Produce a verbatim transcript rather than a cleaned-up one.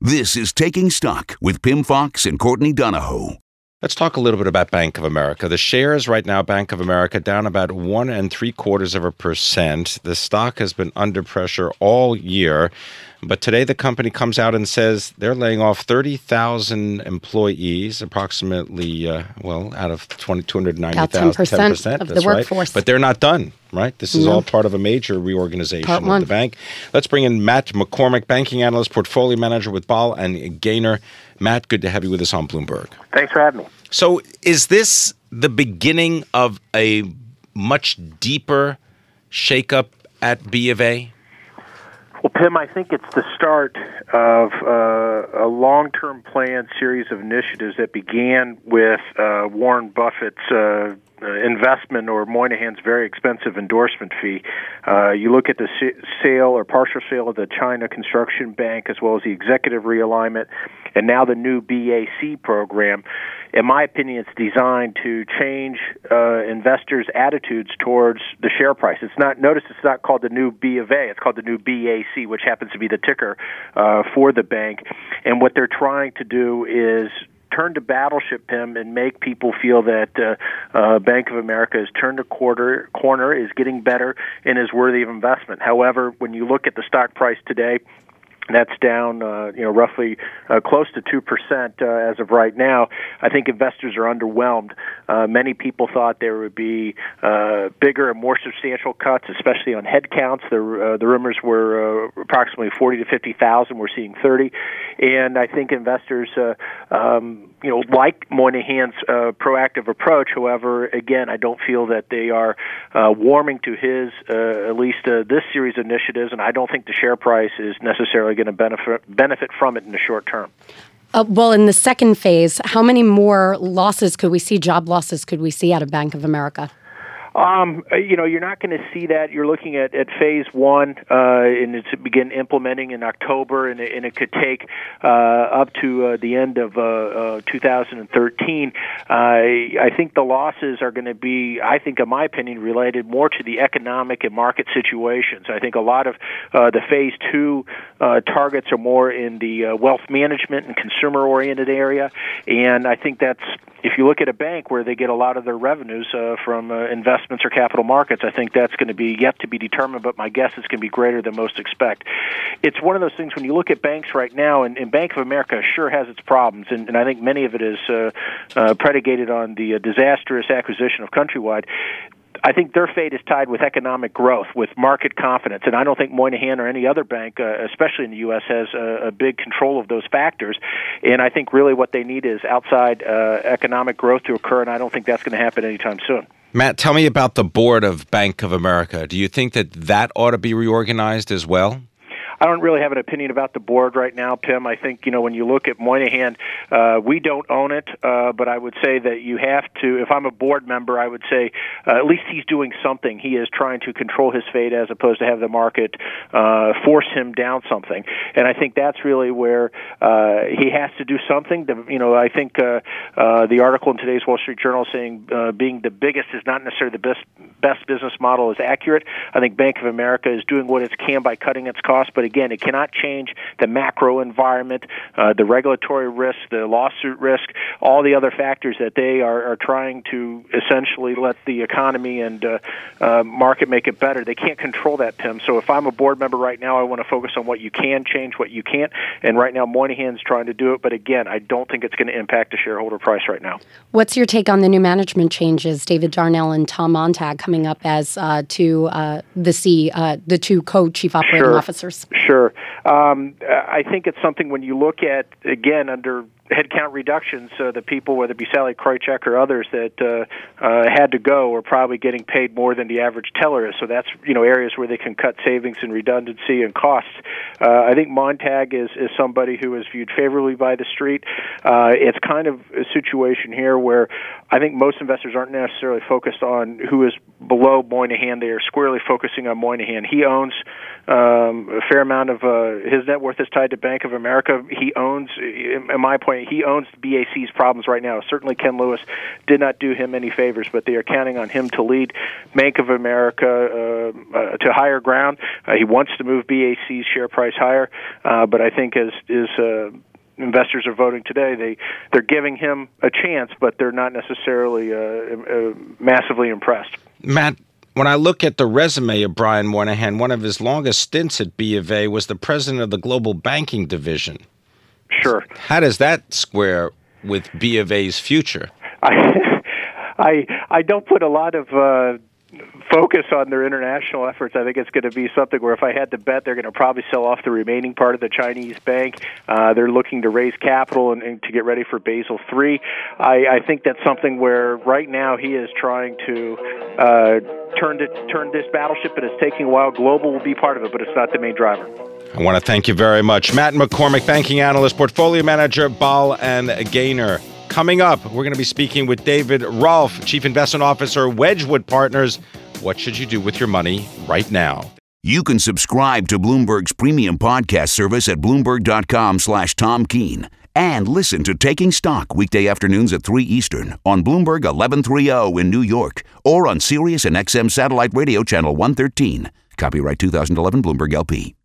This is Taking Stock with Pimm Fox and Courtney Donahoe. Let's talk a little bit about Bank of America. The shares right now, Bank of America, down about one and three quarters of a percent. The stock has been under pressure all year. But today the company comes out and says they're laying off thirty thousand employees, approximately, uh, well, out of two hundred ninety thousand. ten percent, ten percent of that's the workforce. Right. But they're not done, right? This is no. all part of a major reorganization Part of one. the bank. Let's bring in Matt McCormick, banking analyst, portfolio manager with Ball and Gaynor. Matt, good to have you with us on Bloomberg. Thanks for having me. So is this the beginning of a much deeper shakeup at B of A? Well, Pimm, I think it's the start of uh, a long-term planned series of initiatives that began with uh, Warren Buffett's uh, uh, investment or Moynihan's very expensive endorsement fee. Uh, you look at the sale or partial sale of the China Construction Bank as well as the executive realignment and now the new B A C program. In my opinion, it's designed to change uh, investors' attitudes towards the share price. It's not. Notice it's not called the new B of A. It's called the new B A C, which happens to be the ticker uh, for the bank. And what they're trying to do is turn to battleship, Pimm, and make people feel that uh, uh, Bank of America has turned a quarter, corner, is getting better, and is worthy of investment. However, when you look at the stock price today, that's down, uh, you know, roughly uh, close to two percent uh, as of right now. I think investors are underwhelmed. Uh, many people thought there would be uh, bigger and more substantial cuts, especially on headcounts. The, uh, the rumors were uh, approximately forty to fifty thousand. We're seeing thirty. And I think investors, uh, um, you know, like Moynihan's uh, proactive approach. However, again, I don't feel that they are uh, warming to his, uh, at least uh, this series of initiatives, and I don't think the share price is necessarily going to benefit benefit from it in the short term. Uh, well, in the second phase, how many more losses could we see, job losses could we see out of Bank of America? Um, you know, you're not going to see that. You're looking at, at phase one, uh, and it's to begin implementing in October, and it, and it could take uh, up to uh, the end of uh, uh, two thousand thirteen. Uh, I think the losses are going to be, I think, in my opinion, related more to the economic and market situations. I think a lot of uh, the phase two uh, targets are more in the uh, wealth management and consumer-oriented area, and I think that's, if you look at a bank where they get a lot of their revenues uh, from uh, investments or capital markets, I think that's going to be yet to be determined, but my guess is going to be greater than most expect. It's one of those things when you look at banks right now, and, and Bank of America sure has its problems, and, and I think many of it is uh, uh, predicated on the uh, disastrous acquisition of Countrywide. I think their fate is tied with economic growth, with market confidence, and I don't think Moynihan or any other bank, uh, especially in the U S, has a, a big control of those factors. And I think really what they need is outside uh, economic growth to occur, and I don't think that's going to happen anytime soon. Matt, tell me about the board of Bank of America. Do you think that that ought to be reorganized as well? I don't really have an opinion about the board right now, Pimm. I think, you know, when you look at Moynihan, uh, we don't own it, uh, but I would say that you have to, if I'm a board member, I would say uh, at least he's doing something. He is trying to control his fate as opposed to have the market uh, force him down something. And I think that's really where uh, he has to do something. The, you know, I think uh, uh, the article in today's Wall Street Journal saying uh, being the biggest is not necessarily the best, best business model is accurate. I think Bank of America is doing what it can by cutting its costs, but again, it cannot change the macro environment, uh, the regulatory risk, the lawsuit risk, all the other factors that they are, are trying to essentially let the economy and uh, uh, market make it better. They can't control that, Pimm. So if I'm a board member right now, I want to focus on what you can change, what you can't. And right now, Moynihan's trying to do it. But again, I don't think it's going to impact the shareholder price right now. What's your take on the new management changes, David Darnell and Tom Montag coming up as uh, two uh, the C, uh, the two co-chief operating sure. officers? Sure. Um, I think it's something when you look at, again, under headcount reductions, uh, the people, whether it be Sally Krychek or others that uh, uh, had to go, are probably getting paid more than the average teller is. So that's, you know, areas where they can cut savings and redundancy and costs. Uh, I think Montag is, is somebody who is viewed favorably by the street. Uh, it's kind of a situation here where I think most investors aren't necessarily focused on who is below Moynihan. They are squarely focusing on Moynihan. He owns um, a fair amount of uh, uh, his net worth is tied to Bank of America. He owns, in my point, he owns B A C's problems right now. Certainly Ken Lewis did not do him any favors, but they are counting on him to lead Bank of America uh, uh, to higher ground. Uh, he wants to move B A C's share price higher, uh, but I think as is uh, investors are voting today, they, they're giving him a chance, but they're not necessarily uh, uh, massively impressed. Matt, when I look at the resume of Brian Moynihan, one of his longest stints at B of A was the president of the Global Banking Division. Sure. How does that square with B of A's future? I, I, I don't put a lot of uh, focus on their international efforts. I think it's going to be something where if I had to bet, they're going to probably sell off the remaining part of the Chinese bank. Uh, they're looking to raise capital and, and to get ready for Basel three. I, I think that's something where right now he is trying to uh, turn, to, turn this battleship, and it's taking a while. Global will be part of it, but it's not the main driver. I want to thank you very much. Matt McCormick, banking analyst, portfolio manager, Ball and Gaynor. Coming up, we're going to be speaking with David Rolfe, Chief Investment Officer, Wedgwood Partners. What should you do with your money right now? You can subscribe to Bloomberg's premium podcast service at Bloomberg.com slash Tom Keene. And listen to Taking Stock weekday afternoons at three Eastern on Bloomberg eleven thirty in New York or on Sirius and X M Satellite Radio Channel one thirteen. Copyright two thousand eleven Bloomberg L P.